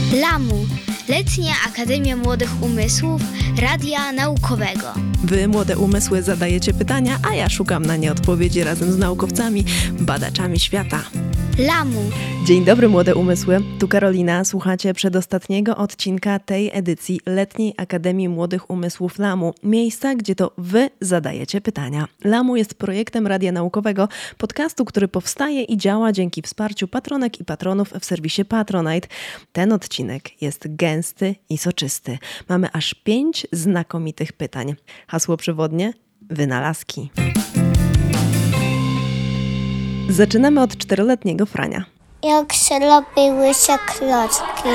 LAMU, Letnia Akademia Młodych Umysłów Radia Naukowego. Wy, młode umysły, zadajecie pytania, a ja szukam na nie odpowiedzi razem z naukowcami, badaczami świata. LAMU. Dzień dobry, młode umysły. Tu Karolina. Słuchacie przedostatniego odcinka tej edycji Letniej Akademii Młodych Umysłów LAMU. Miejsca, gdzie to wy zadajecie pytania. LAMU jest projektem Radia Naukowego, podcastu, który powstaje i działa dzięki wsparciu patronek i patronów w serwisie Patronite. Ten odcinek jest gęsty i soczysty. Mamy aż 5 znakomitych pytań. Hasło przewodnie: wynalazki. Zaczynamy od 4-letniego Frania. Jak się robiły się klocki?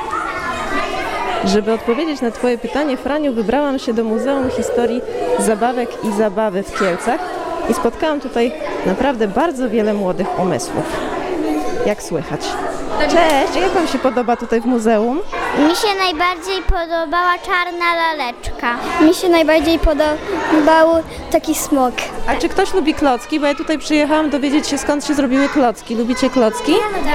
Żeby odpowiedzieć na twoje pytanie, Franiu, wybrałam się do Muzeum Historii Zabawek i Zabawy w Kielcach i spotkałam tutaj naprawdę bardzo wiele młodych umysłów. Jak słychać? Cześć, jak wam się podoba tutaj w muzeum? Mi się najbardziej podobała czarna laleczka. Mi się najbardziej podobał taki smok. A czy ktoś lubi klocki? Bo ja tutaj przyjechałam dowiedzieć się, skąd się zrobiły klocki. Lubicie klocki?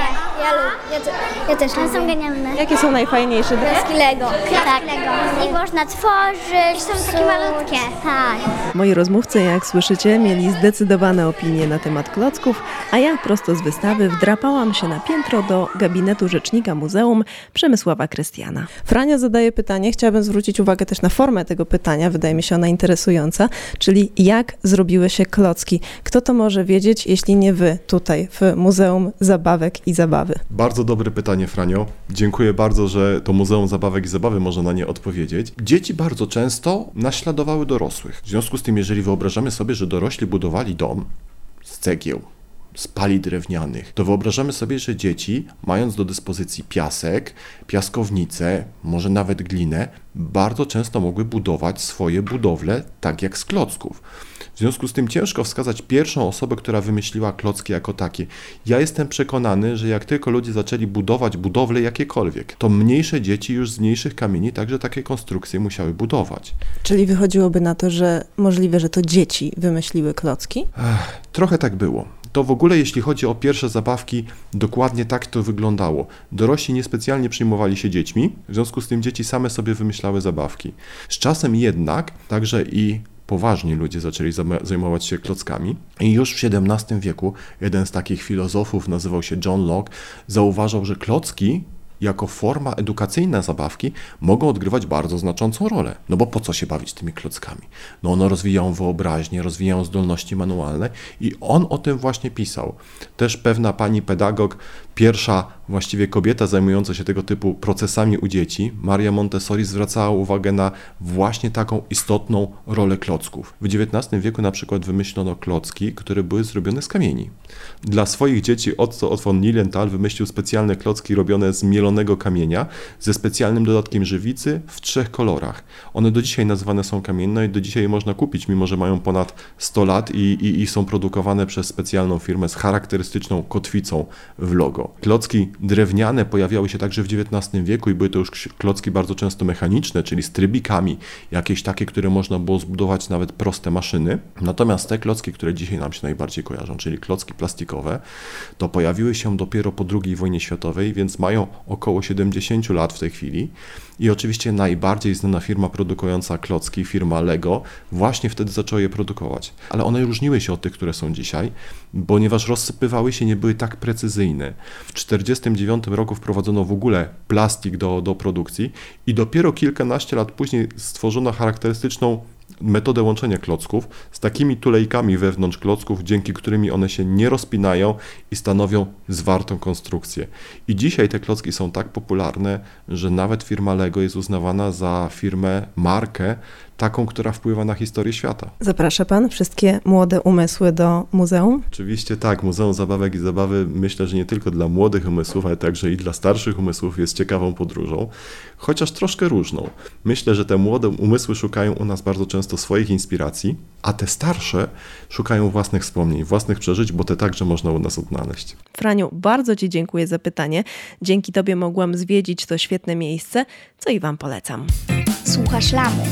Ja też One lubię. są genialne. Jakie są najfajniejsze? Klocki Lego. Tak. I można tworzyć. I są takie malutkie. Tak. Moi rozmówcy, jak słyszycie, mieli zdecydowane opinie na temat klocków, a ja prosto z wystawy wdrapałam się na piętro do gabinetu rzecznika muzeum Przemysława Krystiana. Frania zadaje pytanie, chciałabym zwrócić uwagę też na formę tego pytania, wydaje mi się ona interesująca, czyli jak zrobiły się klocki. Kto to może wiedzieć, jeśli nie wy tutaj w Muzeum Zabawek i Zabawy? Bardzo dobre pytanie, Franio. Dziękuję bardzo, że to Muzeum Zabawek i Zabawy może na nie odpowiedzieć. Dzieci bardzo często naśladowały dorosłych. W związku z tym, jeżeli wyobrażamy sobie, że dorośli budowali dom z cegieł, z pali drewnianych, to wyobrażamy sobie, że dzieci, mając do dyspozycji piasek, piaskownicę, może nawet glinę, bardzo często mogły budować swoje budowle tak jak z klocków. W związku z tym ciężko wskazać pierwszą osobę, która wymyśliła klocki jako takie. Ja jestem przekonany, że jak tylko ludzie zaczęli budować budowle jakiekolwiek, to mniejsze dzieci już z mniejszych kamieni także takie konstrukcje musiały budować. Czyli wychodziłoby na to, że możliwe, że to dzieci wymyśliły klocki? Trochę tak było. To w ogóle jeśli chodzi o pierwsze zabawki, dokładnie tak to wyglądało. Dorośli niespecjalnie przyjmowali się dziećmi, w związku z tym dzieci same sobie wymyślały zabawki. Z czasem jednak także i poważni ludzie zaczęli zajmować się klockami i już w XVII wieku jeden z takich filozofów, nazywał się John Locke, zauważał, że klocki jako forma edukacyjna zabawki mogą odgrywać bardzo znaczącą rolę. No bo po co się bawić tymi klockami? No one rozwijają wyobraźnię, rozwijają zdolności manualne i on o tym właśnie pisał. Też pewna pani pedagog, pierwsza właściwie kobieta zajmująca się tego typu procesami u dzieci, Maria Montessori, zwracała uwagę na właśnie taką istotną rolę klocków. W XIX wieku na przykład wymyślono klocki, które były zrobione z kamieni. Dla swoich dzieci Otto von Lilienthal wymyślił specjalne klocki robione z mielonego kamienia ze specjalnym dodatkiem żywicy w 3 kolorach. One do dzisiaj nazywane są kamienne i do dzisiaj je można kupić, mimo że mają ponad 100 lat i są produkowane przez specjalną firmę z charakterystyczną kotwicą w logo. Klocki drewniane pojawiały się także w XIX wieku i były to już klocki bardzo często mechaniczne, czyli z trybikami, jakieś takie, które można było zbudować nawet proste maszyny. Natomiast te klocki, które dzisiaj nam się najbardziej kojarzą, czyli klocki plastikowe, to pojawiły się dopiero po II wojnie światowej, więc mają około 70 lat w tej chwili. I oczywiście najbardziej znana firma produkująca klocki, firma Lego, właśnie wtedy zaczęła je produkować. Ale one różniły się od tych, które są dzisiaj, ponieważ rozsypywały się, nie były tak precyzyjne. W 1949 roku wprowadzono w ogóle plastik do produkcji i dopiero kilkanaście lat później stworzono charakterystyczną metodę łączenia klocków z takimi tulejkami wewnątrz klocków, dzięki którymi one się nie rozpinają i stanowią zwartą konstrukcję. I dzisiaj te klocki są tak popularne, że nawet firma Lego jest uznawana za firmę, markę, taką, która wpływa na historię świata. Zaprasza pan wszystkie młode umysły do muzeum? Oczywiście tak, Muzeum Zabawek i Zabawy myślę, że nie tylko dla młodych umysłów, ale także i dla starszych umysłów jest ciekawą podróżą, chociaż troszkę różną. Myślę, że te młode umysły szukają u nas bardzo często swoich inspiracji, a te starsze szukają własnych wspomnień, własnych przeżyć, bo te także można u nas odnaleźć. Franiu, bardzo ci dziękuję za pytanie. Dzięki tobie mogłam zwiedzić to świetne miejsce, co i wam polecam. Słuchasz LAMU.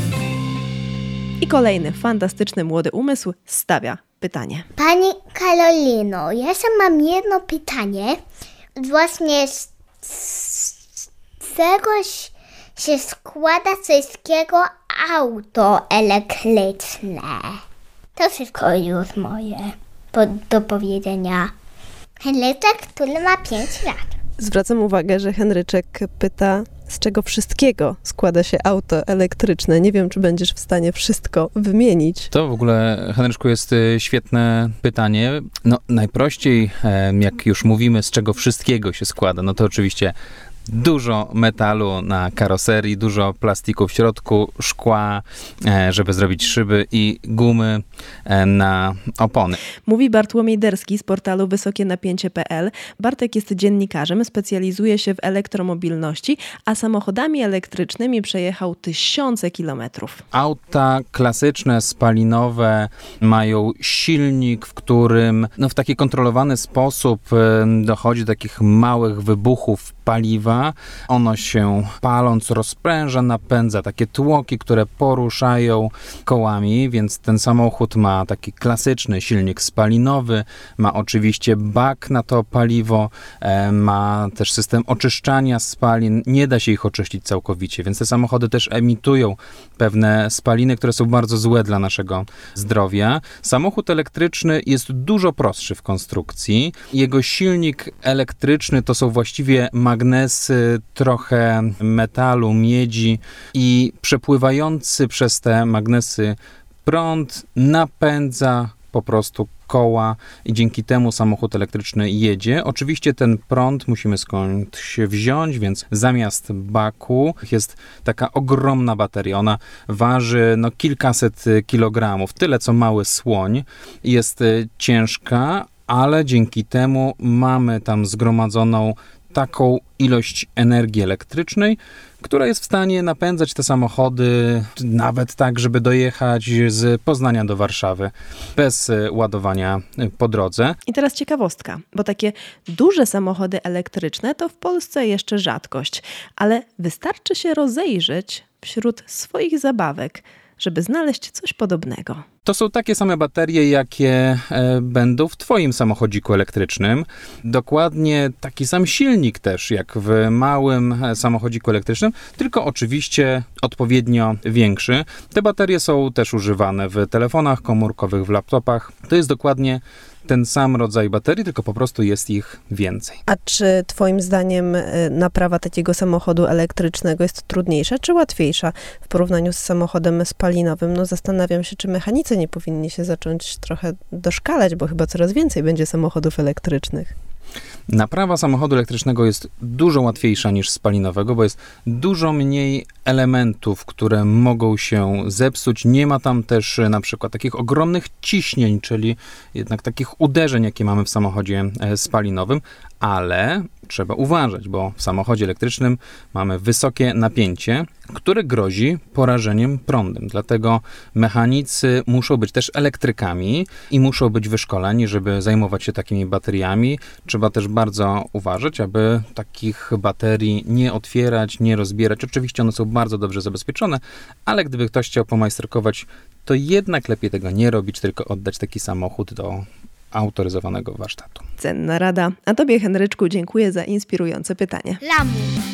I kolejny fantastyczny młody umysł stawia pytanie. Pani Karolino, ja sam mam jedno pytanie. Właśnie czego się składa wszystkiego auto elektryczne? To wszystko już moje do powiedzenia. Henryczek, który ma 5 lat. Zwracam uwagę, że Henryczek pyta, z czego wszystkiego składa się auto elektryczne. Nie wiem, czy będziesz w stanie wszystko wymienić. To w ogóle, Henryczku, jest świetne pytanie. No, najprościej, jak już mówimy, z czego wszystkiego się składa, no to oczywiście dużo metalu na karoserii, dużo plastiku w środku, szkła, żeby zrobić szyby i gumy na opony. Mówi Bartłomiej Derski z portalu wysokienapięcie.pl. Bartek jest dziennikarzem, specjalizuje się w elektromobilności, a samochodami elektrycznymi przejechał tysiące kilometrów. Auta klasyczne, spalinowe mają silnik, w którym w taki kontrolowany sposób dochodzi do takich małych wybuchów paliwa. Ono się paląc rozpręża, napędza takie tłoki, które poruszają kołami, więc ten samochód ma taki klasyczny silnik spalinowy, ma oczywiście bak na to paliwo, ma też system oczyszczania spalin, nie da się ich oczyścić całkowicie, więc te samochody też emitują pewne spaliny, które są bardzo złe dla naszego zdrowia. Samochód elektryczny jest dużo prostszy w konstrukcji. Jego silnik elektryczny to są właściwie magnesy, trochę metalu, miedzi i przepływający przez te magnesy prąd napędza po prostu koła i dzięki temu samochód elektryczny jedzie. Oczywiście ten prąd musimy skądś się wziąć, więc zamiast baku jest taka ogromna bateria. Ona waży kilkaset kilogramów, tyle co mały słoń. Jest ciężka, ale dzięki temu mamy tam zgromadzoną taką ilość energii elektrycznej, która jest w stanie napędzać te samochody nawet tak, żeby dojechać z Poznania do Warszawy bez ładowania po drodze. I teraz ciekawostka, bo takie duże samochody elektryczne to w Polsce jeszcze rzadkość, ale wystarczy się rozejrzeć wśród swoich zabawek, żeby znaleźć coś podobnego. To są takie same baterie, jakie będą w twoim samochodziku elektrycznym. Dokładnie taki sam silnik też, jak w małym samochodziku elektrycznym, tylko oczywiście odpowiednio większy. Te baterie są też używane w telefonach komórkowych, w laptopach. To jest dokładnie ten sam rodzaj baterii, tylko po prostu jest ich więcej. A czy twoim zdaniem naprawa takiego samochodu elektrycznego jest trudniejsza czy łatwiejsza w porównaniu z samochodem spalinowym? Zastanawiam się, czy mechanicy nie powinni się zacząć trochę doszkalać, bo chyba coraz więcej będzie samochodów elektrycznych. Naprawa samochodu elektrycznego jest dużo łatwiejsza niż spalinowego, bo jest dużo mniej elementów, które mogą się zepsuć. Nie ma tam też na przykład takich ogromnych ciśnień, czyli jednak takich uderzeń, jakie mamy w samochodzie spalinowym, ale trzeba uważać, bo w samochodzie elektrycznym mamy wysokie napięcie, które grozi porażeniem prądem. Dlatego mechanicy muszą być też elektrykami i muszą być wyszkoleni, żeby zajmować się takimi bateriami. Trzeba też bardzo uważać, aby takich baterii nie otwierać, nie rozbierać. Oczywiście one są bardzo dobrze zabezpieczone, ale gdyby ktoś chciał pomajsterkować, to jednak lepiej tego nie robić, tylko oddać taki samochód do autoryzowanego warsztatu. Cenna rada. A tobie, Henryczku, dziękuję za inspirujące pytanie. Lamu.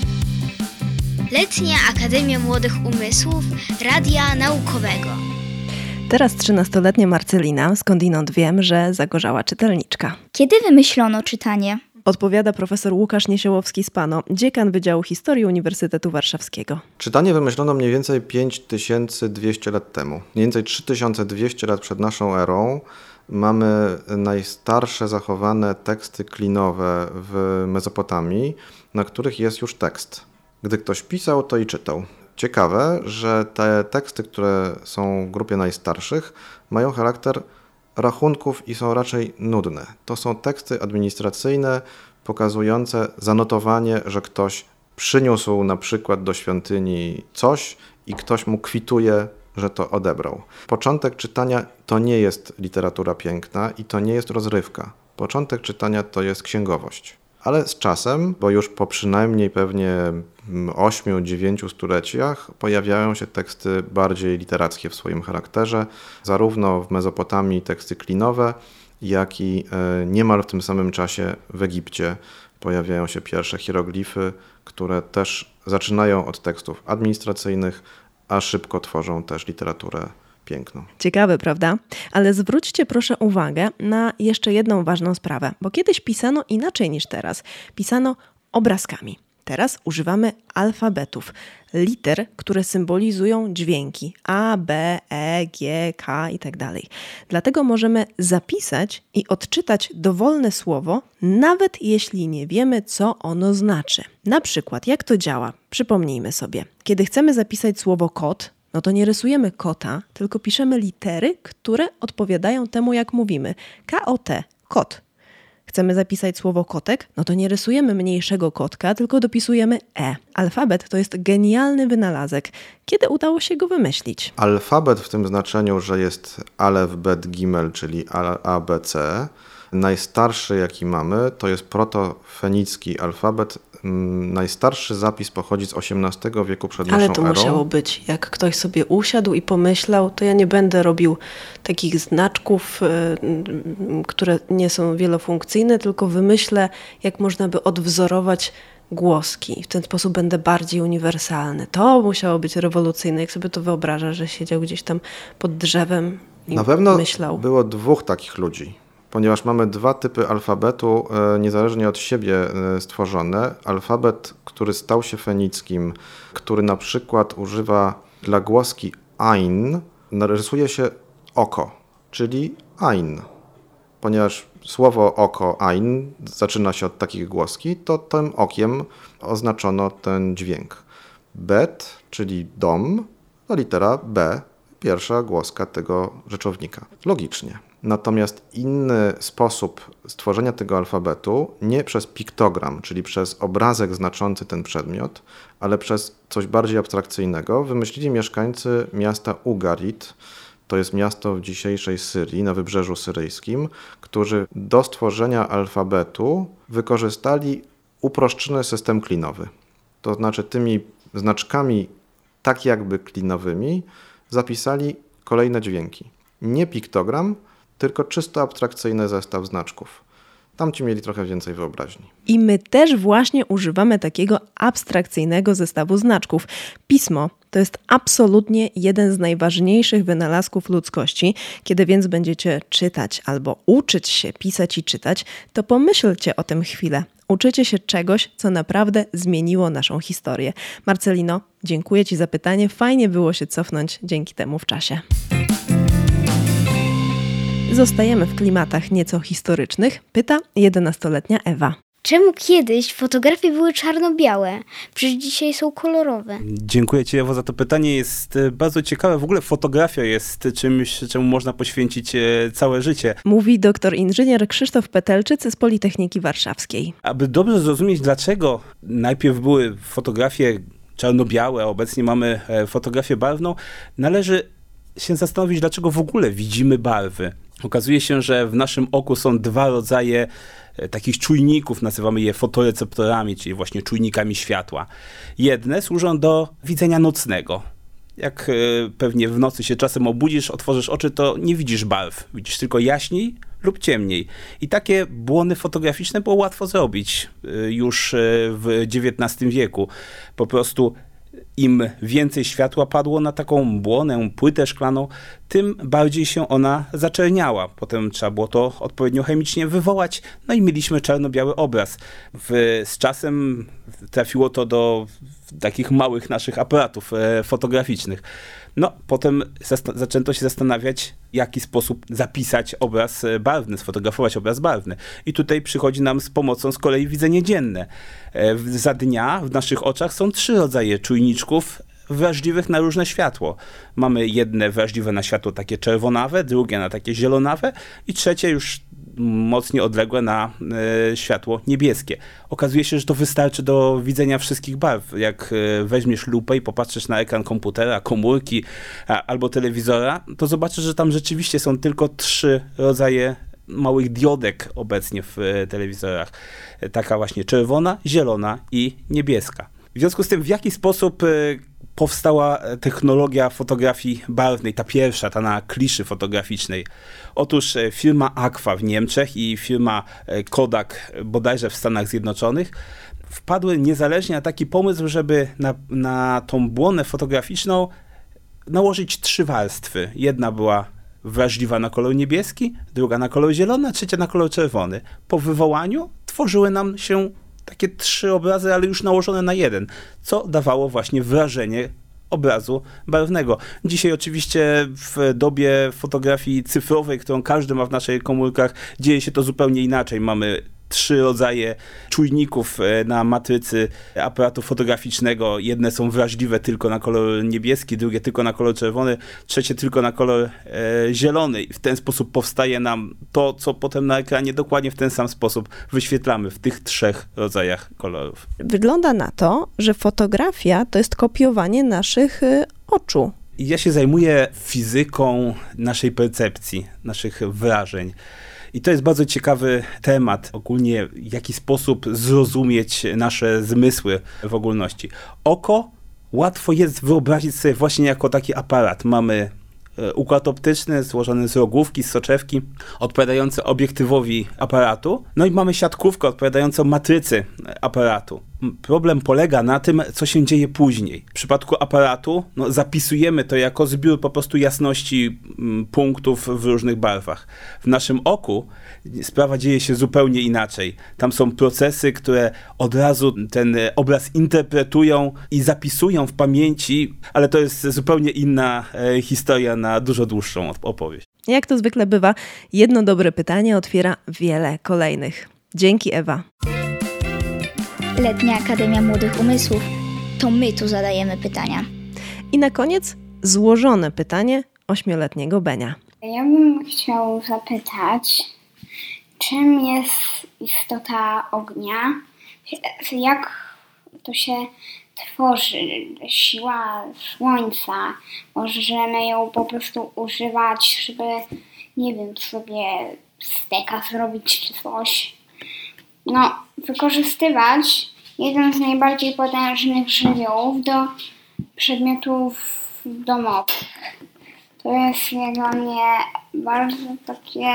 Letnia Akademia Młodych Umysłów Radia Naukowego. Teraz 13-letnia Marcelina, skądinąd wiem, że zagorzała czytelniczka. Kiedy wymyślono czytanie? Odpowiada profesor Łukasz Niesiełowski z PANO, dziekan Wydziału Historii Uniwersytetu Warszawskiego. Czytanie wymyślono mniej więcej 5200 lat temu. Mniej więcej 3200 lat przed naszą erą mamy najstarsze zachowane teksty klinowe w Mezopotamii, na których jest już tekst. Gdy ktoś pisał, to i czytał. Ciekawe, że te teksty, które są w grupie najstarszych, mają charakter rachunków i są raczej nudne. To są teksty administracyjne pokazujące zanotowanie, że ktoś przyniósł na przykład do świątyni coś i ktoś mu kwituje, że to odebrał. Początek czytania to nie jest literatura piękna i to nie jest rozrywka. Początek czytania to jest księgowość. Ale z czasem, bo już po przynajmniej pewnie 8-9 stuleciach pojawiają się teksty bardziej literackie w swoim charakterze, zarówno w Mezopotamii teksty klinowe, jak i niemal w tym samym czasie w Egipcie pojawiają się pierwsze hieroglify, które też zaczynają od tekstów administracyjnych, a szybko tworzą też literaturę piękną. Ciekawe, prawda? Ale zwróćcie proszę uwagę na jeszcze jedną ważną sprawę, bo kiedyś pisano inaczej niż teraz. Pisano obrazkami. Teraz używamy alfabetów, liter, które symbolizują dźwięki A, B, E, G, K i tak dalej. Dlatego możemy zapisać i odczytać dowolne słowo, nawet jeśli nie wiemy, co ono znaczy. Na przykład, jak to działa? Przypomnijmy sobie. Kiedy chcemy zapisać słowo kot, no to nie rysujemy kota, tylko piszemy litery, które odpowiadają temu, jak mówimy. K-O-T, kot. Chcemy zapisać słowo kotek, no to nie rysujemy mniejszego kotka, tylko dopisujemy E. Alfabet to jest genialny wynalazek. Kiedy udało się go wymyślić? Alfabet w tym znaczeniu, że jest alef, bet, gimel, czyli A, B, C. Najstarszy, jaki mamy, to jest protofenicki alfabet. Najstarszy zapis pochodzi z XVIII wieku przed naszą erą. Ale to musiało być. Jak ktoś sobie usiadł i pomyślał, to ja nie będę robił takich znaczków, które nie są wielofunkcyjne, tylko wymyślę, jak można by odwzorować głoski. W ten sposób będę bardziej uniwersalny. To musiało być rewolucyjne. Jak sobie to wyobraża, że siedział gdzieś tam pod drzewem i Na pewno myślał. Było dwóch takich ludzi. Ponieważ mamy dwa typy alfabetu niezależnie od siebie stworzone. Alfabet, który stał się fenickim, który na przykład używa dla głoski ein, narysuje się oko, czyli ein. Ponieważ słowo oko, ein, zaczyna się od takich głoski, to tym okiem oznaczono ten dźwięk. Bet, czyli dom, to litera B, pierwsza głoska tego rzeczownika. Logicznie. Natomiast inny sposób stworzenia tego alfabetu, nie przez piktogram, czyli przez obrazek znaczący ten przedmiot, ale przez coś bardziej abstrakcyjnego, wymyślili mieszkańcy miasta Ugarit, to jest miasto w dzisiejszej Syrii, na wybrzeżu syryjskim, którzy do stworzenia alfabetu wykorzystali uproszczony system klinowy. To znaczy tymi znaczkami tak jakby klinowymi zapisali kolejne dźwięki. Nie piktogram, tylko czysto abstrakcyjny zestaw znaczków. Tamci mieli trochę więcej wyobraźni. I my też właśnie używamy takiego abstrakcyjnego zestawu znaczków. Pismo to jest absolutnie jeden z najważniejszych wynalazków ludzkości. Kiedy więc będziecie czytać albo uczyć się pisać i czytać, to pomyślcie o tym chwilę. Uczycie się czegoś, co naprawdę zmieniło naszą historię. Marcelino, dziękuję Ci za pytanie. Fajnie było się cofnąć dzięki temu w czasie. Zostajemy w klimatach nieco historycznych, pyta 11-letnia Ewa. Czemu kiedyś fotografie były czarno-białe? Przecież dzisiaj są kolorowe. Dziękuję Ci, Ewo, za to pytanie. Jest bardzo ciekawe. W ogóle fotografia jest czymś, czemu można poświęcić całe życie. Mówi doktor inżynier Krzysztof Petelczyc z Politechniki Warszawskiej. Aby dobrze zrozumieć, dlaczego najpierw były fotografie czarno-białe, a obecnie mamy fotografię barwną, należy się zastanowić, dlaczego w ogóle widzimy barwy. Okazuje się, że w naszym oku są dwa rodzaje takich czujników, nazywamy je fotoreceptorami, czyli właśnie czujnikami światła. Jedne służą do widzenia nocnego. Jak pewnie w nocy się czasem obudzisz, otworzysz oczy, to nie widzisz barw. Widzisz tylko jaśniej lub ciemniej. I takie błony fotograficzne było łatwo zrobić już w XIX wieku. Po prostu im więcej światła padło na taką błonę, płytę szklaną, tym bardziej się ona zaczerniała. Potem trzeba było to odpowiednio chemicznie wywołać, no i mieliśmy czarno-biały obraz. Z czasem trafiło to do takich małych naszych aparatów fotograficznych. No, potem zaczęto się zastanawiać, w jaki sposób zapisać obraz barwny, sfotografować obraz barwny. I tutaj przychodzi nam z pomocą z kolei widzenie dzienne. Za dnia w naszych oczach są 3 rodzaje czujniczków wrażliwych na różne światło. Mamy jedne wrażliwe na światło takie czerwonawe, drugie na takie zielonawe i trzecie już mocniej odległe na światło niebieskie. Okazuje się, że to wystarczy do widzenia wszystkich barw. Jak weźmiesz lupę i popatrzysz na ekran komputera, komórki albo telewizora, to zobaczysz, że tam rzeczywiście są tylko 3 rodzaje małych diodek obecnie w telewizorach. Taka właśnie czerwona, zielona i niebieska. W związku z tym, w jaki sposób powstała technologia fotografii barwnej, ta pierwsza, ta na kliszy fotograficznej. Otóż firma Agfa w Niemczech i firma Kodak bodajże w Stanach Zjednoczonych wpadły niezależnie na taki pomysł, żeby na tą błonę fotograficzną nałożyć 3 warstwy. Jedna była wrażliwa na kolor niebieski, druga na kolor zielony, a trzecia na kolor czerwony. Po wywołaniu tworzyły nam się takie 3 obrazy, ale już nałożone na jeden, co dawało właśnie wrażenie obrazu barwnego. Dzisiaj oczywiście w dobie fotografii cyfrowej, którą każdy ma w naszych komórkach, dzieje się to zupełnie inaczej. Mamy 3 rodzaje czujników na matrycy aparatu fotograficznego. Jedne są wrażliwe tylko na kolor niebieski, drugie tylko na kolor czerwony, trzecie tylko na kolor zielony. I w ten sposób powstaje nam to, co potem na ekranie dokładnie w ten sam sposób wyświetlamy w tych 3 rodzajach kolorów. Wygląda na to, że fotografia to jest kopiowanie naszych oczu. Ja się zajmuję fizyką naszej percepcji, naszych wrażeń. I to jest bardzo ciekawy temat, ogólnie w jaki sposób zrozumieć nasze zmysły w ogólności. Oko łatwo jest wyobrazić sobie właśnie jako taki aparat. Mamy układ optyczny złożony z rogówki, z soczewki, odpowiadający obiektywowi aparatu. No i mamy siatkówkę odpowiadającą matrycy aparatu. Problem polega na tym, co się dzieje później. W przypadku aparatu zapisujemy to jako zbiór po prostu jasności punktów w różnych barwach. W naszym oku sprawa dzieje się zupełnie inaczej. Tam są procesy, które od razu ten obraz interpretują i zapisują w pamięci, ale to jest zupełnie inna historia na dużo dłuższą opowieść. Jak to zwykle bywa, jedno dobre pytanie otwiera wiele kolejnych. Dzięki, Ewa. Letnia Akademia Młodych Umysłów. To my tu zadajemy pytania. I na koniec złożone pytanie 8-letniego Benia. Ja bym chciał zapytać, czym jest istota ognia? Jak to się tworzy? Siła słońca? Możemy ją po prostu używać, żeby, nie wiem, sobie steka zrobić czy coś? Wykorzystywać jeden z najbardziej potężnych żywiołów do przedmiotów domowych. To jest jak dla mnie bardzo takie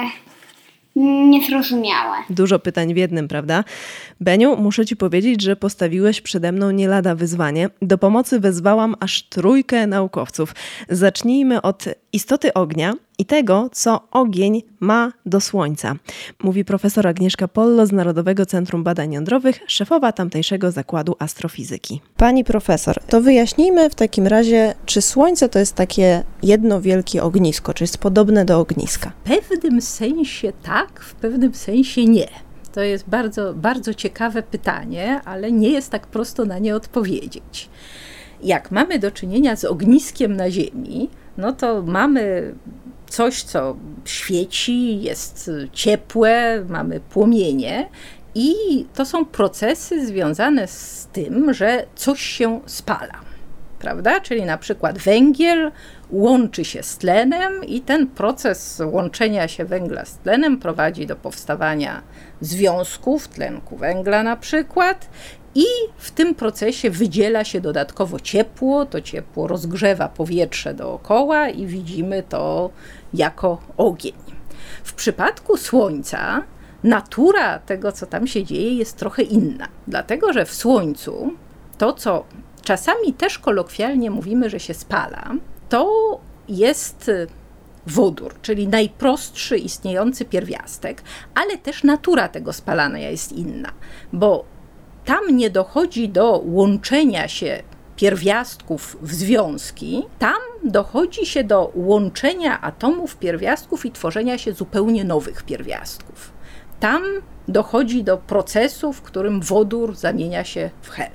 niezrozumiałe. Dużo pytań w jednym, prawda? Beniu, muszę ci powiedzieć, że postawiłeś przede mną nie lada wyzwanie. Do pomocy wezwałam aż 3 naukowców. Zacznijmy od istoty ognia i tego, co ogień ma do słońca. Mówi profesor Agnieszka Pollo z Narodowego Centrum Badań Jądrowych, szefowa tamtejszego zakładu astrofizyki. Pani profesor, to wyjaśnijmy w takim razie, czy słońce to jest takie jedno wielkie ognisko, czy jest podobne do ogniska? W pewnym sensie tak, w pewnym sensie nie. To jest bardzo, bardzo ciekawe pytanie, ale nie jest tak prosto na nie odpowiedzieć. Jak mamy do czynienia z ogniskiem na Ziemi, to mamy coś, co świeci, jest ciepłe, mamy płomienie i to są procesy związane z tym, że coś się spala, prawda? Czyli na przykład węgiel łączy się z tlenem i ten proces łączenia się węgla z tlenem prowadzi do powstawania związków, tlenku węgla na przykład, i w tym procesie wydziela się dodatkowo ciepło, to ciepło rozgrzewa powietrze dookoła i widzimy to jako ogień. W przypadku Słońca natura tego, co tam się dzieje, jest trochę inna, dlatego że w Słońcu to, co czasami też kolokwialnie mówimy, że się spala, to jest wodór, czyli najprostszy istniejący pierwiastek, ale też natura tego spalania jest inna, bo tam nie dochodzi do łączenia się pierwiastków w związki, tam dochodzi się do łączenia atomów pierwiastków i tworzenia się zupełnie nowych pierwiastków. Tam dochodzi do procesu, w którym wodór zamienia się w hel.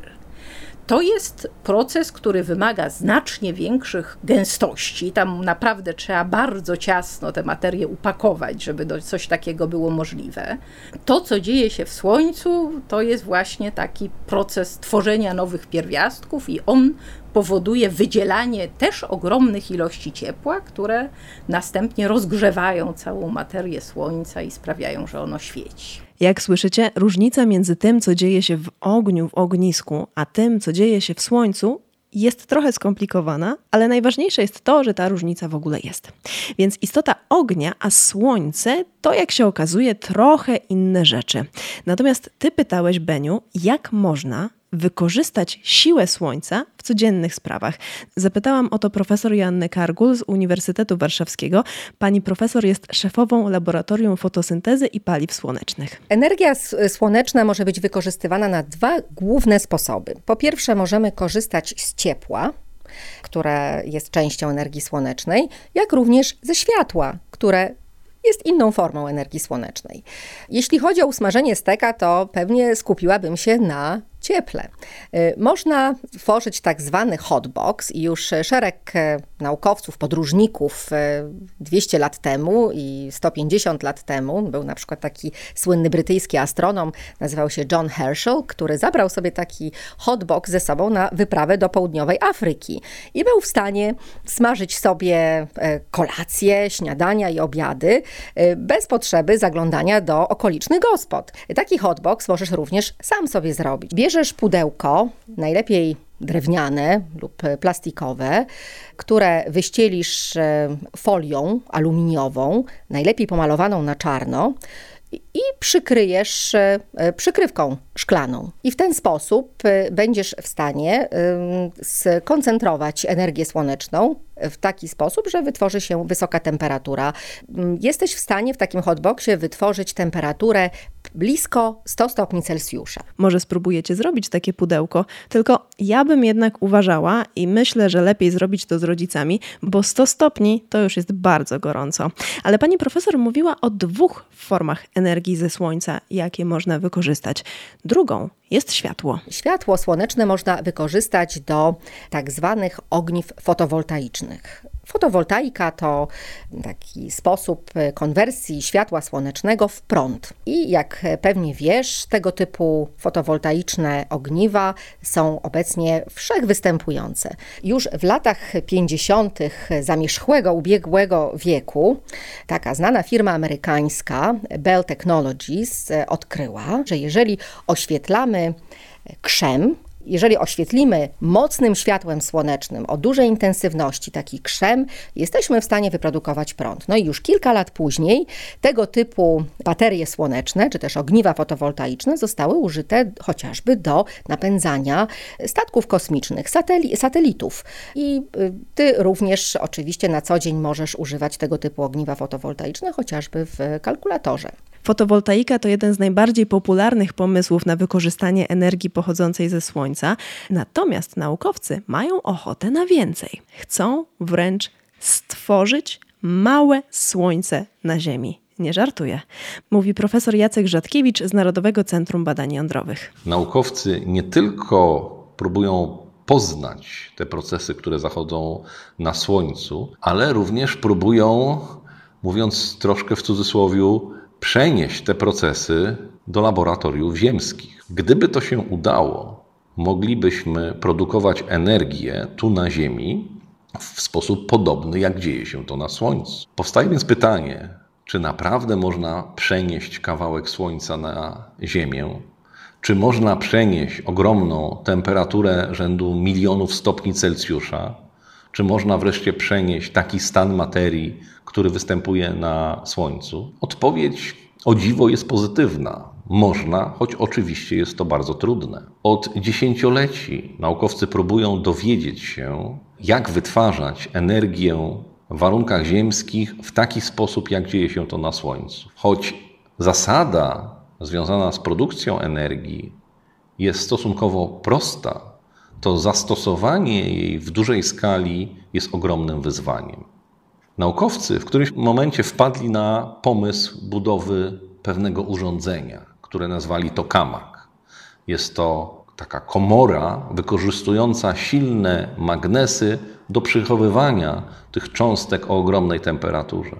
To jest proces, który wymaga znacznie większych gęstości. Tam naprawdę trzeba bardzo ciasno tę materię upakować, żeby coś takiego było możliwe. To, co dzieje się w Słońcu, to jest właśnie taki proces tworzenia nowych pierwiastków i on powoduje wydzielanie też ogromnych ilości ciepła, które następnie rozgrzewają całą materię Słońca i sprawiają, że ono świeci. Jak słyszycie, różnica między tym, co dzieje się w ogniu, w ognisku, a tym, co dzieje się w Słońcu, jest trochę skomplikowana, ale najważniejsze jest to, że ta różnica w ogóle jest. Więc istota ognia, a słońce to, jak się okazuje, trochę inne rzeczy. Natomiast ty pytałeś, Beniu, jak można wykorzystać siłę słońca w codziennych sprawach. Zapytałam o to profesor Joannę Kargul z Uniwersytetu Warszawskiego. Pani profesor jest szefową Laboratorium Fotosyntezy i Paliw Słonecznych. Energia słoneczna może być wykorzystywana na dwa główne sposoby. Po pierwsze, możemy korzystać z ciepła, które jest częścią energii słonecznej, jak również ze światła, które jest inną formą energii słonecznej. Jeśli chodzi o usmażenie steka, to pewnie skupiłabym się na cieple. Można tworzyć tak zwany hotbox i już szereg naukowców, podróżników 200 lat temu i 150 lat temu, był na przykład taki słynny brytyjski astronom, nazywał się John Herschel, który zabrał sobie taki hotbox ze sobą na wyprawę do południowej Afryki i był w stanie smażyć sobie kolacje, śniadania i obiady bez potrzeby zaglądania do okolicznych gospod. Taki hotbox możesz również sam sobie zrobić. Bierzesz pudełko, najlepiej drewniane lub plastikowe, które wyścielisz folią aluminiową, najlepiej pomalowaną na czarno i przykryjesz przykrywką szklaną. I w ten sposób będziesz w stanie skoncentrować energię słoneczną w taki sposób, że wytworzy się wysoka temperatura. Jesteś w stanie w takim hotboxie wytworzyć temperaturę blisko 100 stopni Celsjusza. Może spróbujecie zrobić takie pudełko, tylko ja bym jednak uważała i myślę, że lepiej zrobić to z rodzicami, bo 100 stopni to już jest bardzo gorąco. Ale pani profesor mówiła o dwóch formach energii ze słońca, jakie można wykorzystać. Drugą jest światło. Światło słoneczne można wykorzystać do tak zwanych ogniw fotowoltaicznych. Fotowoltaika to taki sposób konwersji światła słonecznego w prąd. I jak pewnie wiesz, tego typu fotowoltaiczne ogniwa są obecnie wszechwystępujące. Już w latach 50. zamierzchłego ubiegłego wieku taka znana firma amerykańska Bell Technologies odkryła, że jeżeli oświetlamy krzem, jeżeli oświetlimy mocnym światłem słonecznym o dużej intensywności taki krzem, jesteśmy w stanie wyprodukować prąd. No i już kilka lat później tego typu baterie słoneczne, czy też ogniwa fotowoltaiczne zostały użyte chociażby do napędzania statków kosmicznych, satelitów. I ty również oczywiście na co dzień możesz używać tego typu ogniwa fotowoltaiczne, chociażby w kalkulatorze. Fotowoltaika to jeden z najbardziej popularnych pomysłów na wykorzystanie energii pochodzącej ze słońca. Natomiast naukowcy mają ochotę na więcej. Chcą wręcz stworzyć małe słońce na Ziemi. Nie żartuję. Mówi profesor Jacek Rzadkiewicz z Narodowego Centrum Badań Jądrowych. Naukowcy nie tylko próbują poznać te procesy, które zachodzą na Słońcu, ale również próbują, mówiąc troszkę w cudzysłowie, przenieść te procesy do laboratoriów ziemskich. Gdyby to się udało, moglibyśmy produkować energię tu na Ziemi w sposób podobny, jak dzieje się to na Słońcu. Powstaje więc pytanie, czy naprawdę można przenieść kawałek Słońca na Ziemię? Czy można przenieść ogromną temperaturę rzędu milionów stopni Celsjusza? Czy można wreszcie przenieść taki stan materii, który występuje na Słońcu? Odpowiedź, o dziwo, jest pozytywna. Można, choć oczywiście jest to bardzo trudne. Od dziesięcioleci naukowcy próbują dowiedzieć się, jak wytwarzać energię w warunkach ziemskich w taki sposób, jak dzieje się to na Słońcu. Choć zasada związana z produkcją energii jest stosunkowo prosta, to zastosowanie jej w dużej skali jest ogromnym wyzwaniem. Naukowcy w którymś momencie wpadli na pomysł budowy pewnego urządzenia, które nazwali tokamak. Jest to taka komora wykorzystująca silne magnesy do przechowywania tych cząstek o ogromnej temperaturze.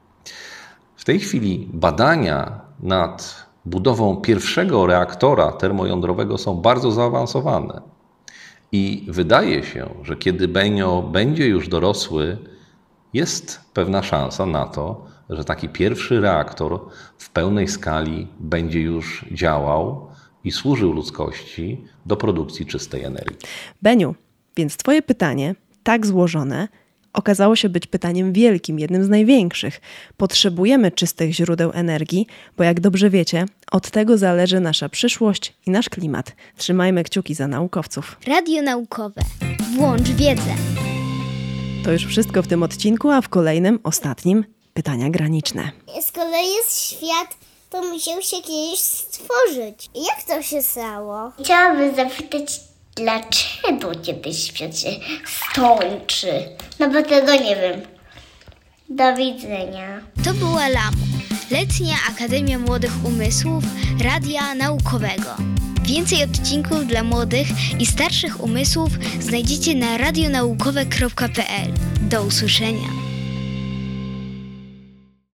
W tej chwili badania nad budową pierwszego reaktora termojądrowego są bardzo zaawansowane. I wydaje się, że kiedy Benio będzie już dorosły, jest pewna szansa na to, że taki pierwszy reaktor w pełnej skali będzie już działał i służył ludzkości do produkcji czystej energii. Beniu, Więc twoje pytanie, tak złożone, okazało się być pytaniem wielkim, jednym z największych. Potrzebujemy czystych źródeł energii, bo jak dobrze wiecie, od tego zależy nasza przyszłość i nasz klimat. Trzymajmy kciuki za naukowców. Radio naukowe. Włącz wiedzę. To już wszystko w tym odcinku, a w kolejnym, ostatnim, pytania graniczne. Skoro jest świat, to musiał się kiedyś stworzyć. Jak to się stało? Chciałabym zapytać, dlaczego kiedyś świat się skończy? No bo tego nie wiem. Do widzenia. To była LAMU, Letnia Akademia Młodych Umysłów Radia Naukowego. Więcej odcinków dla młodych i starszych umysłów znajdziecie na radionaukowe.pl. Do usłyszenia.